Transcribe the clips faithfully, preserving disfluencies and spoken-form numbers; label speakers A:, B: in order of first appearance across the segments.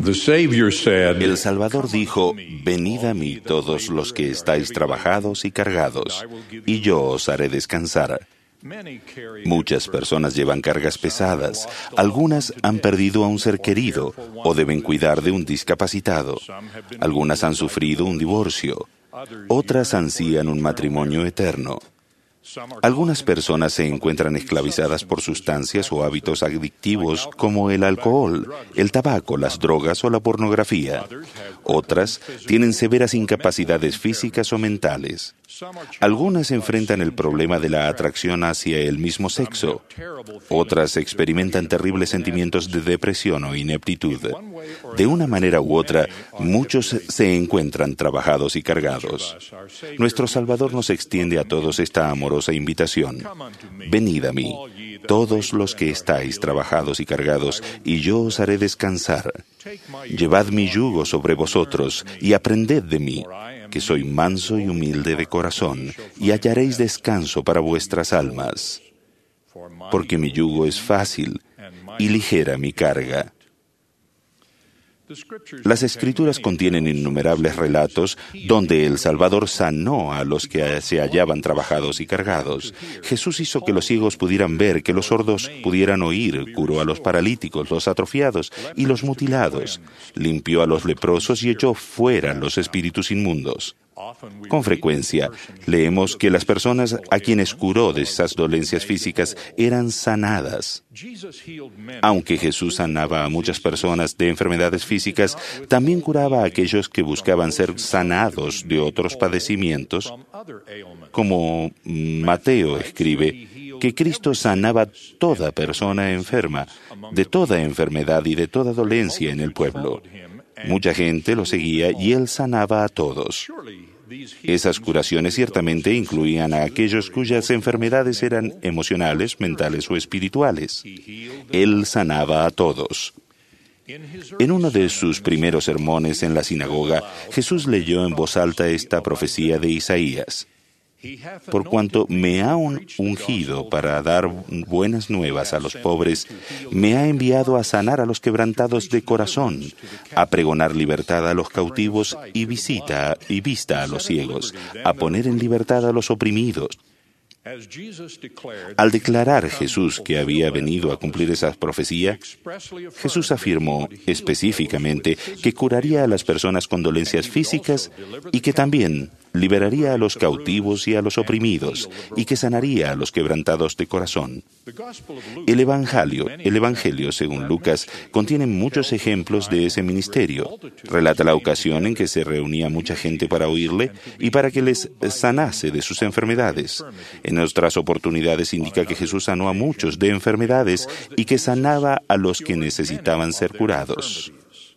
A: The Savior said,
B: El Salvador dijo, venid a mí todos los que estáis trabajados y cargados, y yo os haré descansar. Muchas personas llevan cargas pesadas, algunas han perdido a un ser querido o deben cuidar de un discapacitado, algunas han sufrido un divorcio, otras ansían un matrimonio eterno. Algunas personas se encuentran esclavizadas por sustancias o hábitos adictivos como el alcohol, el tabaco, las drogas o la pornografía. Otras tienen severas incapacidades físicas o mentales. Algunas enfrentan el problema de la atracción hacia el mismo sexo. Otras experimentan terribles sentimientos de depresión o ineptitud. De una manera u otra, muchos se encuentran trabajados y cargados. Nuestro Salvador nos extiende a todos esta amorosa invitación. Venid a mí, todos los que estáis trabajados y cargados, y yo os haré descansar. Llevad mi yugo sobre vosotros y aprended de mí, que soy manso y humilde de corazón, y hallaréis descanso para vuestras almas. Porque mi yugo es fácil y ligera mi carga. Las Escrituras contienen innumerables relatos donde el Salvador sanó a los que se hallaban trabajados y cargados. Jesús hizo que los ciegos pudieran ver, que los sordos pudieran oír, curó a los paralíticos, los atrofiados y los mutilados, limpió a los leprosos y echó fuera los espíritus inmundos. Con frecuencia, leemos que las personas a quienes curó de esas dolencias físicas eran sanadas. Aunque Jesús sanaba a muchas personas de enfermedades físicas, también curaba a aquellos que buscaban ser sanados de otros padecimientos, como Mateo escribe que Cristo sanaba toda persona enferma, de toda enfermedad y de toda dolencia en el pueblo. Mucha gente lo seguía y él sanaba a todos. Esas curaciones ciertamente incluían a aquellos cuyas enfermedades eran emocionales, mentales o espirituales. Él sanaba a todos. En uno de sus primeros sermones en la sinagoga, Jesús leyó en voz alta esta profecía de Isaías. Por cuanto me ha ungido para dar buenas nuevas a los pobres, me ha enviado a sanar a los quebrantados de corazón, a pregonar libertad a los cautivos y visita y vista a los ciegos, a poner en libertad a los oprimidos. Al declarar Jesús que había venido a cumplir esa profecía, Jesús afirmó específicamente que curaría a las personas con dolencias físicas y que también liberaría a los cautivos y a los oprimidos y que sanaría a los quebrantados de corazón. El Evangelio, el Evangelio, según Lucas, contiene muchos ejemplos de ese ministerio. Relata la ocasión en que se reunía mucha gente para oírle y para que les sanase de sus enfermedades. En otras oportunidades indica que Jesús sanó a muchos de enfermedades y que sanaba a los que necesitaban ser curados.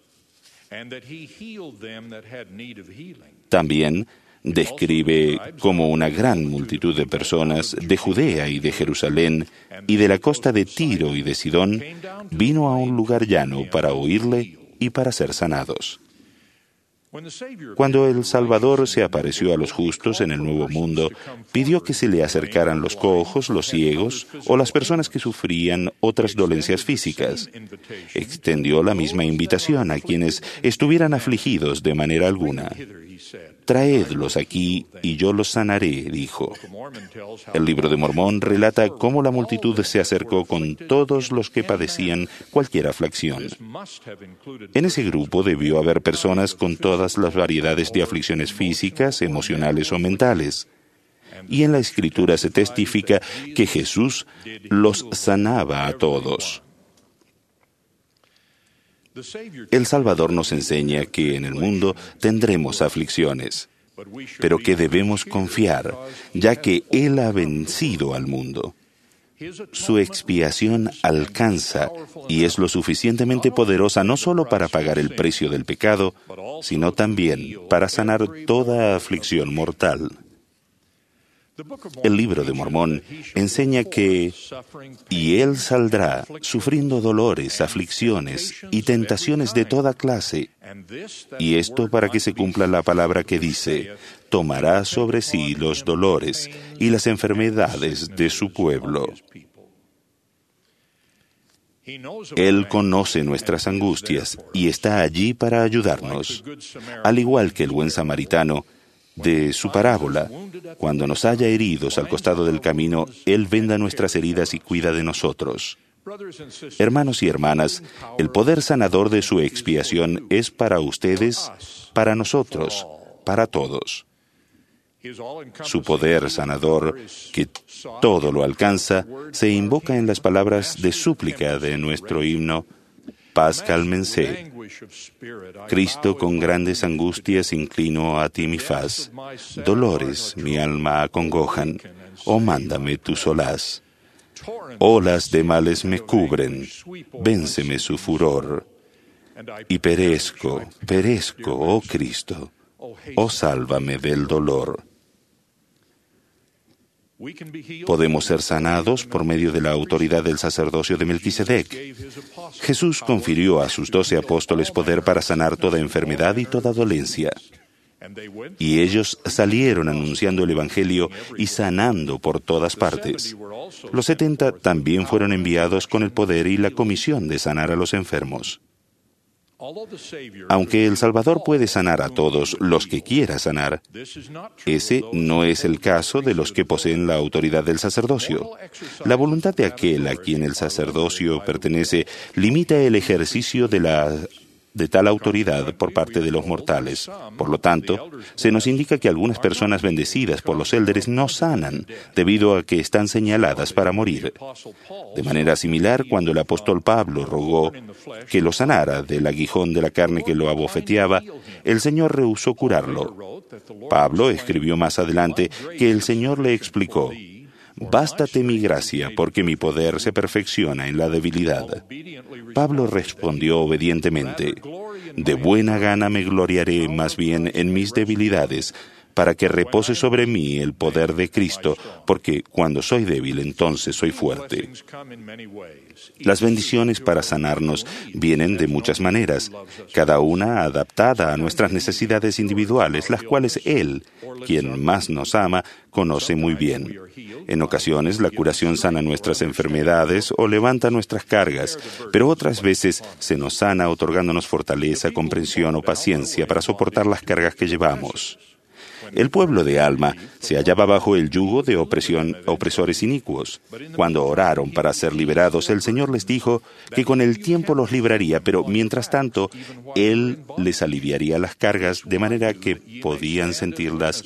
B: También describe cómo una gran multitud de personas de Judea y de Jerusalén y de la costa de Tiro y de Sidón vino a un lugar llano para oírle y para ser sanados. Cuando el Salvador se apareció a los justos en el Nuevo Mundo, pidió que se le acercaran los cojos, los ciegos o las personas que sufrían otras dolencias físicas. Extendió la misma invitación a quienes estuvieran afligidos de manera alguna. Traedlos aquí y yo los sanaré, dijo. El Libro de Mormón relata cómo la multitud se acercó con todos los que padecían cualquier aflicción. En ese grupo debió haber personas con todas las variedades de aflicciones físicas, emocionales o mentales. Y en la Escritura se testifica que Jesús los sanaba a todos. El Salvador nos enseña que en el mundo tendremos aflicciones, pero que debemos confiar, ya que Él ha vencido al mundo. Su expiación alcanza y es lo suficientemente poderosa no solo para pagar el precio del pecado, sino también para sanar toda aflicción mortal. El Libro de Mormón enseña que «Y él saldrá sufriendo dolores, aflicciones y tentaciones de toda clase, y esto para que se cumpla la palabra que dice, tomará sobre sí los dolores y las enfermedades de su pueblo». Él conoce nuestras angustias y está allí para ayudarnos. Al igual que el buen samaritano de su parábola, cuando nos haya heridos al costado del camino, Él venda nuestras heridas y cuida de nosotros. Hermanos y hermanas, el poder sanador de su expiación es para ustedes, para nosotros, para todos. Su poder sanador, que todo lo alcanza, se invoca en las palabras de súplica de nuestro himno, Paz cálmense. Cristo, con grandes angustias inclino a ti mi faz. Dolores mi alma acongojan, oh mándame tu solaz. Olas de males me cubren, vénceme su furor. Y perezco, perezco, oh Cristo, oh sálvame del dolor. Podemos ser sanados por medio de la autoridad del sacerdocio de Melquisedec. Jesús confirió a sus doce apóstoles poder para sanar toda enfermedad y toda dolencia. Y ellos salieron anunciando el Evangelio y sanando por todas partes. Los setenta también fueron enviados con el poder y la comisión de sanar a los enfermos. Aunque el Salvador puede sanar a todos los que quiera sanar, ese no es el caso de los que poseen la autoridad del sacerdocio. La voluntad de aquel a quien el sacerdocio pertenece limita el ejercicio de la de tal autoridad por parte de los mortales. Por lo tanto, se nos indica que algunas personas bendecidas por los élderes no sanan, debido a que están señaladas para morir. De manera similar, cuando el apóstol Pablo rogó que lo sanara del aguijón de la carne que lo abofeteaba, el Señor rehusó curarlo. Pablo escribió más adelante que el Señor le explicó: «Bástate mi gracia, porque mi poder se perfecciona en la debilidad». Pablo respondió obedientemente: «De buena gana me gloriaré más bien en mis debilidades, para que repose sobre mí el poder de Cristo, porque cuando soy débil, entonces soy fuerte». Las bendiciones para sanarnos vienen de muchas maneras, cada una adaptada a nuestras necesidades individuales, las cuales Él, quien más nos ama, conoce muy bien. En ocasiones, la curación sana nuestras enfermedades o levanta nuestras cargas, pero otras veces se nos sana otorgándonos fortaleza, comprensión o paciencia para soportar las cargas que llevamos. El pueblo de Alma se hallaba bajo el yugo de opresión, opresores inicuos. Cuando oraron para ser liberados, el Señor les dijo que con el tiempo los libraría, pero mientras tanto, Él les aliviaría las cargas de manera que podían sentirlas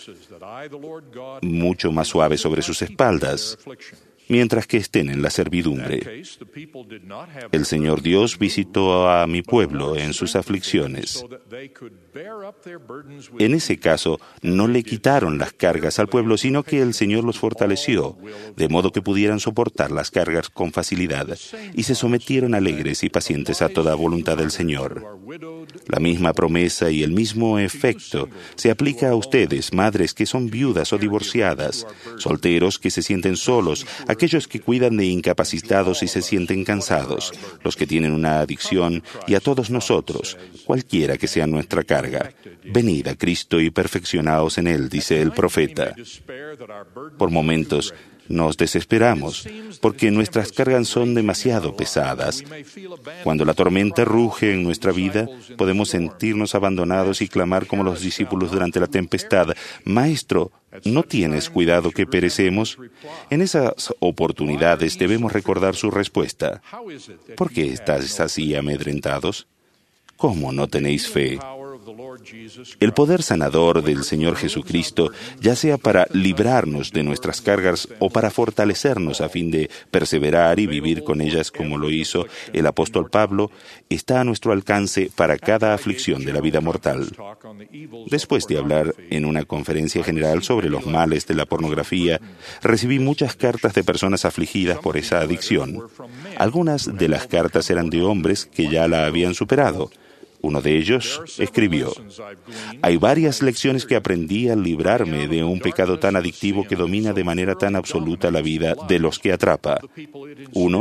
B: mucho más suaves sobre sus espaldas, mientras que estén en la servidumbre. El Señor Dios visitó a mi pueblo en sus aflicciones. En ese caso, no le quitaron las cargas al pueblo, sino que el Señor los fortaleció, de modo que pudieran soportar las cargas con facilidad, y se sometieron alegres y pacientes a toda voluntad del Señor. La misma promesa y el mismo efecto se aplica a ustedes, madres que son viudas o divorciadas, solteros que se sienten solos, aquellos que cuidan de incapacitados y se sienten cansados, los que tienen una adicción, y a todos nosotros, cualquiera que sea nuestra carga. Venid a Cristo y perfeccionaos en Él, dice el profeta. Por momentos nos desesperamos, porque nuestras cargas son demasiado pesadas. Cuando la tormenta ruge en nuestra vida, podemos sentirnos abandonados y clamar como los discípulos durante la tempestad: «Maestro, ¿no tienes cuidado que perecemos?». En esas oportunidades debemos recordar su respuesta: «¿Por qué estáis así amedrentados? ¿Cómo no tenéis fe?». El poder sanador del Señor Jesucristo, ya sea para librarnos de nuestras cargas o para fortalecernos a fin de perseverar y vivir con ellas como lo hizo el apóstol Pablo, está a nuestro alcance para cada aflicción de la vida mortal. Después de hablar en una conferencia general sobre los males de la pornografía, recibí muchas cartas de personas afligidas por esa adicción. Algunas de las cartas eran de hombres que ya la habían superado. Uno de ellos escribió: «Hay varias lecciones que aprendí al librarme de un pecado tan adictivo que domina de manera tan absoluta la vida de los que atrapa. Uno,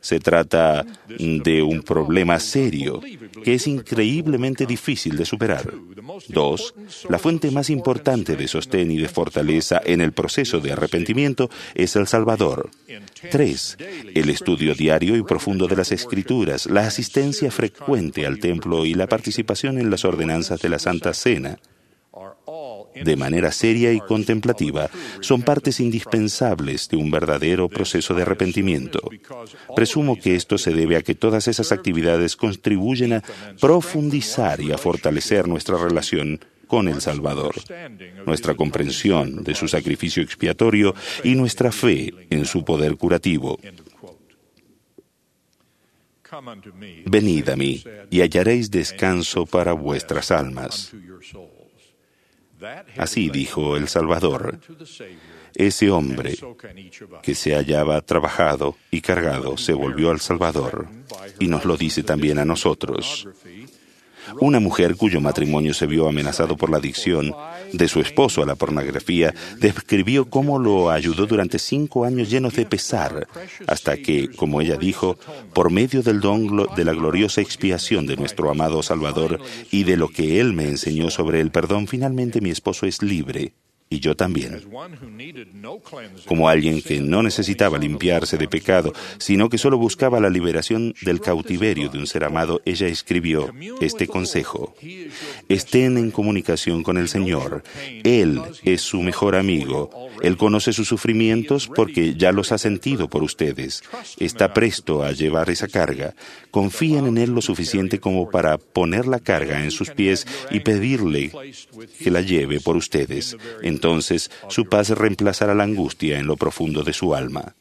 B: Se trata de un problema serio que es increíblemente difícil de superar. Dos, la fuente más importante de sostén y de fortaleza en el proceso de arrepentimiento es el Salvador. Tres, el estudio diario y profundo de las Escrituras, la asistencia frecuente al templo y la participación en las ordenanzas de la Santa Cena, de manera seria y contemplativa, son partes indispensables de un verdadero proceso de arrepentimiento. Presumo que esto se debe a que todas esas actividades contribuyen a profundizar y a fortalecer nuestra relación con el Salvador, nuestra comprensión de su sacrificio expiatorio y nuestra fe en su poder curativo. Venid a mí y hallaréis descanso para vuestras almas. Así dijo el Salvador. Ese hombre que se hallaba trabajado y cargado se volvió al Salvador, y nos lo dice también a nosotros. Una mujer cuyo matrimonio se vio amenazado por la adicción de su esposo a la pornografía describió cómo lo ayudó durante cinco años llenos de pesar, hasta que, como ella dijo, por medio del don de la gloriosa expiación de nuestro amado Salvador y de lo que Él me enseñó sobre el perdón, finalmente mi esposo es libre. Y yo también. Como alguien que no necesitaba limpiarse de pecado, sino que solo buscaba la liberación del cautiverio de un ser amado, ella escribió este consejo. Estén en comunicación con el Señor. Él es su mejor amigo. Él conoce sus sufrimientos porque ya los ha sentido por ustedes. Está presto a llevar esa carga. Confíen en Él lo suficiente como para poner la carga en sus pies y pedirle que la lleve por ustedes. Entonces, su paz reemplazará la angustia en lo profundo de su alma.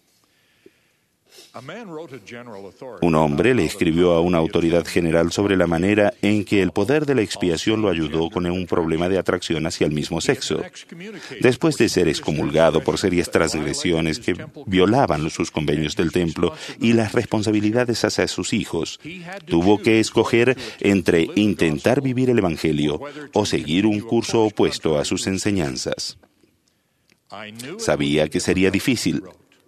B: Un hombre le escribió a una autoridad general sobre la manera en que el poder de la expiación lo ayudó con un problema de atracción hacia el mismo sexo. Después de ser excomulgado por serias transgresiones que violaban sus convenios del templo y las responsabilidades hacia sus hijos, tuvo que escoger entre intentar vivir el Evangelio o seguir un curso opuesto a sus enseñanzas. Sabía que sería difícil,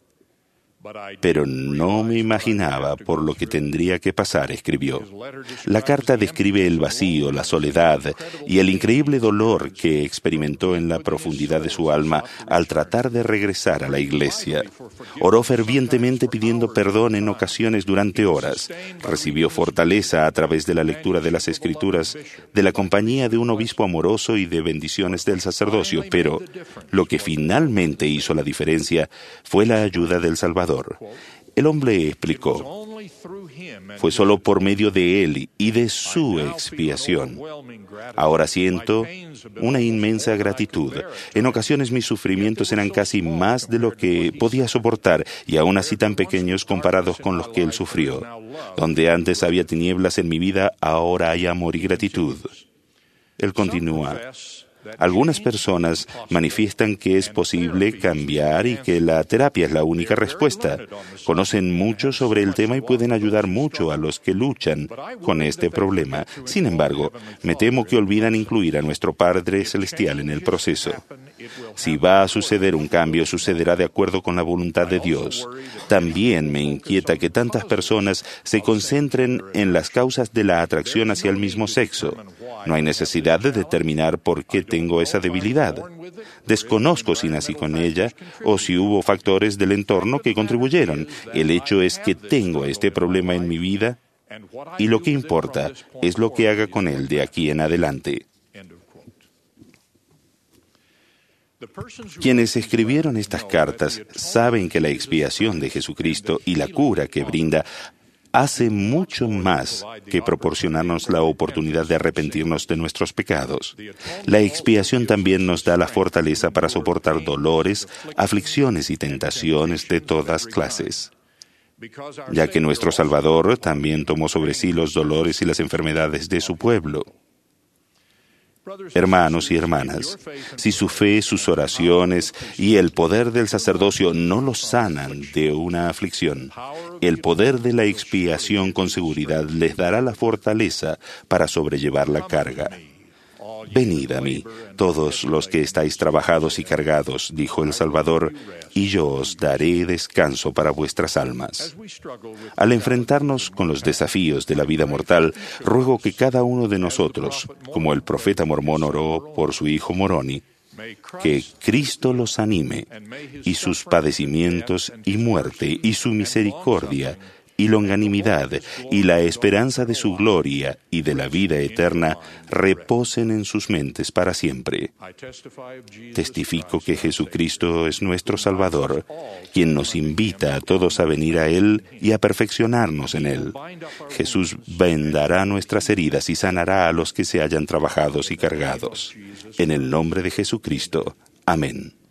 B: pero no me imaginaba por lo que tendría que pasar, escribió. La carta describe el vacío, la soledad y el increíble dolor que experimentó en la profundidad de su alma al tratar de regresar a la iglesia. Oró fervientemente pidiendo perdón en ocasiones durante horas. Recibió fortaleza a través de la lectura de las Escrituras, de la compañía de un obispo amoroso y de bendiciones del sacerdocio, pero lo que finalmente hizo la diferencia fue la ayuda del Salvador. El hombre explicó, fue solo por medio de Él y de su expiación. Ahora siento una inmensa gratitud. En ocasiones mis sufrimientos eran casi más de lo que podía soportar y aún así tan pequeños comparados con los que Él sufrió. Donde antes había tinieblas en mi vida, ahora hay amor y gratitud. Él continúa. Algunas personas manifiestan que es posible cambiar y que la terapia es la única respuesta. Conocen mucho sobre el tema y pueden ayudar mucho a los que luchan con este problema. Sin embargo, me temo que olvidan incluir a nuestro Padre Celestial en el proceso. Si va a suceder un cambio, sucederá de acuerdo con la voluntad de Dios. También me inquieta que tantas personas se concentren en las causas de la atracción hacia el mismo sexo. No hay necesidad de determinar por qué tengo esa debilidad. Desconozco si nací con ella o si hubo factores del entorno que contribuyeron. El hecho es que tengo este problema en mi vida y lo que importa es lo que haga con él de aquí en adelante. Quienes escribieron estas cartas saben que la expiación de Jesucristo y la cura que brinda hace mucho más que proporcionarnos la oportunidad de arrepentirnos de nuestros pecados. La expiación también nos da la fortaleza para soportar dolores, aflicciones y tentaciones de todas clases. Ya que nuestro Salvador también tomó sobre sí los dolores y las enfermedades de su pueblo. Hermanos y hermanas, si su fe, sus oraciones y el poder del sacerdocio no los sanan de una aflicción, el poder de la expiación con seguridad les dará la fortaleza para sobrellevar la carga. Venid a mí, todos los que estáis trabajados y cargados, dijo el Salvador, y yo os daré descanso para vuestras almas. Al enfrentarnos con los desafíos de la vida mortal, ruego que cada uno de nosotros, como el profeta mormón oró por su hijo Moroni, que Cristo los anime, y sus padecimientos y muerte, y su misericordia, y longanimidad, y la esperanza de su gloria y de la vida eterna reposen en sus mentes para siempre. Testifico que Jesucristo es nuestro Salvador, quien nos invita a todos a venir a Él y a perfeccionarnos en Él. Jesús vendará nuestras heridas y sanará a los que se hayan trabajados y cargados. En el nombre de Jesucristo. Amén.